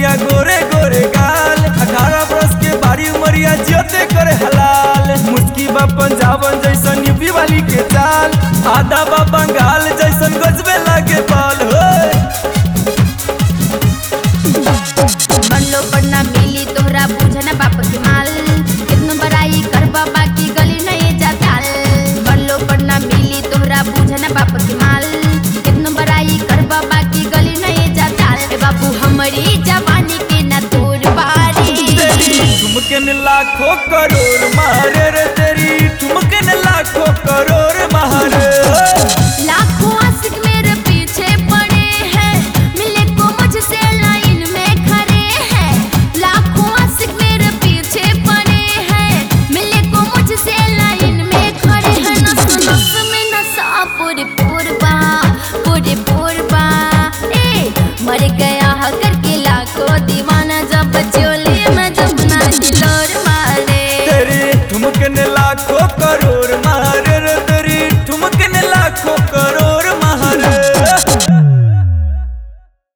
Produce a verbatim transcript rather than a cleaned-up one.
कमरिया गोरे गोरे गाल, अठारह बरस के बारी उमरिया जियते करे हलाल। मुस्की बा पंजाबन जैसन यूपी वाली के चाल, आधा बा बंगाल जैसन गजबे लागे बाल हो। बनलो पढ़ना मिली तोहरा बुझना बाप के माल, कितनो बड़ाई करबा बाकी गली नहीं जाताल। बनलो पढ़ना मिली तोहरा बुझना बाप के माल, कितनो बड़ाई करबा बाकी गली नहीं जाताल। बाबू हमारी जवानी के ना तोर बारी, ठुमकन लाखों करोड़ मारे रे तेरी, ठुमकन लाखों करोड़ मारे। लाखों आशिक मेरे पीछे पड़े हैं, मिले को मुझसे लाइन में खड़े हैं। लाखों आशिक मेरे पीछे पड़े हैं, मिले को मुझसे लाइन में खड़े हैं। नस नस में नशा पूरे पूरबा पूरे पूरबा, ए मर गया है करके लाखों दीवाना, जब चोली में जब ना दिलोर मारे। तेरी ठुमकन लाखों करोड़ मारे रे तेरी, ठुमकन लाखों करोड़।